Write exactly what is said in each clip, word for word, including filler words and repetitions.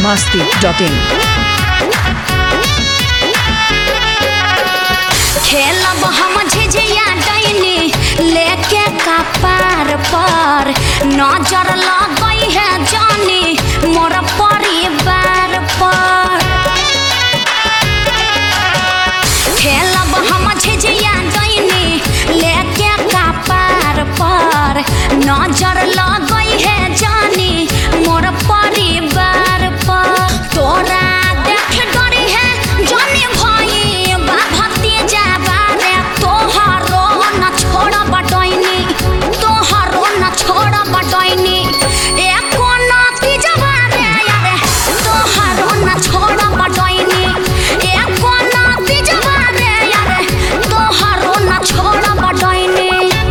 masti dot in. खेलब हम झिझिया डैनी लेके कपार पर नजर लगई है जानी मोर परिवार पर। खेलब हम झिझिया डैनी लेके कपार पर नजर लगई है जानी मोर परिवार पर। तोरा देख डरी है जानी भाई भतीजा बारे तोहरो न छोड़ बटैनी तोहरो न छोड़ बटैनी एको नाती जवारे यारे तोहरो न छोड़ बटैनी एको नाती जवारे यारे तोहरो न छोड़ बटैनी।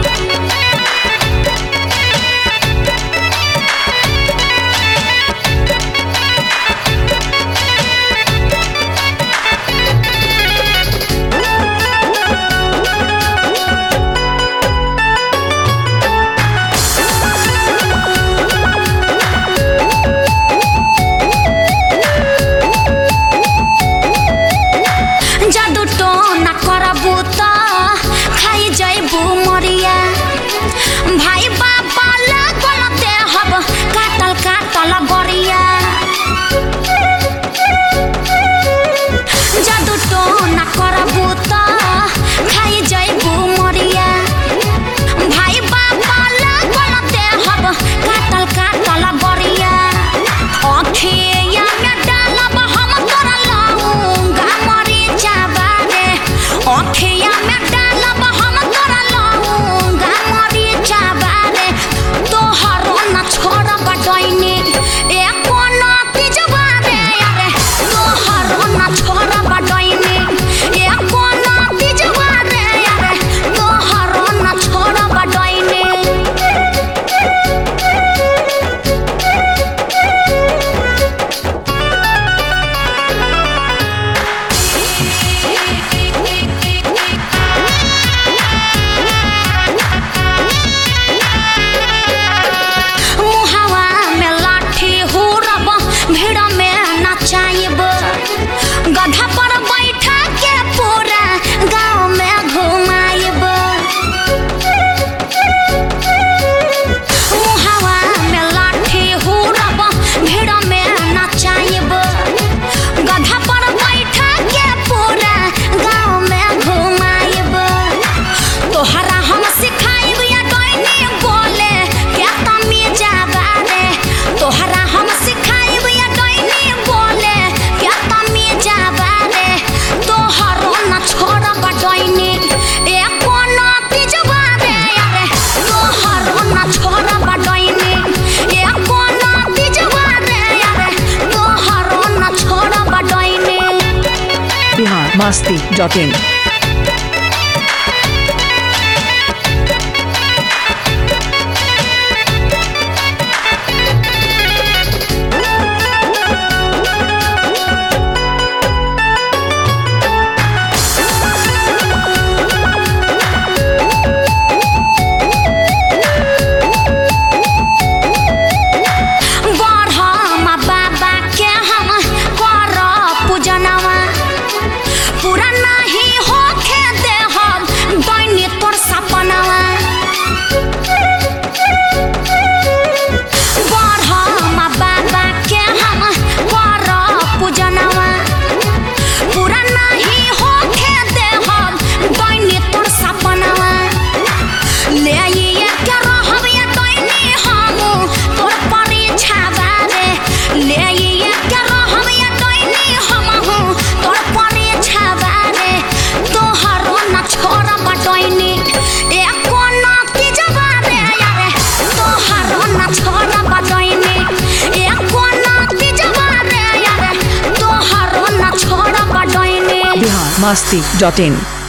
जादू तो न करबू तो खाई जैबू मरिया भाई बाबा लागल देहब काटल काटल गरिया। जादू तो न करबू तो खाई जैबू मरिया भाई बाबा लागल देहब काटल काटल गरिया। अखिया में डालब हम तोरा लौंगा मरीचा बारे अखिया में डालब हम तोरा लौंगा मरीचा बारे तोहरो न छोड़ बटैनी एको नाती जवारे यारे तोहरो न छोड़ बटैनी एको नाती जवारे यारे तोहरो न छोड़ बटैनी। मुहावा में लाठी हुरब भीड़ में नचाइब गधा पर बैठा के पूरा गाँव में घुमाइब। मुहावा में लाठी हुरब भीड़ में नचाइब गधा पर बैठा के पूरा गाँव में घुमाइब। तोहरा हम सिखाइब या डैनी बोले क्या तमीजा बारे तोहरा हम सिखाइब या डैनी बोले क्या तमीजा बारे तोहरो न छोड़ बटैनी एको नाती जवारे यारे तोहरो न छोड़ बटैनी एको नाती जवारे यारे तोहरो न छोड़ बटैनी। Bihar masti dot in. बढ़मा बाबा के हम कर पूजनवा पूरा नहीं होखे देहब दैनी तोर सपनवा। बढ़मा बाबा के हम कर पूजनवा पूरा नहीं होखे देहब दैनी तोर सपनवा। ले आइए के रहब या दैनी हमू तोर परीक्षा बारे ले आइए के रहब या दैनी हमहू तोर परीक्षा बारे तोहरो न छोड़ बटैनी एको नाती जवारे यारे तोहरो न छोड़ बटैनी एको नाती जवारे यारे तोहरो न छोड़ बटैनी। Bihar masti dot in.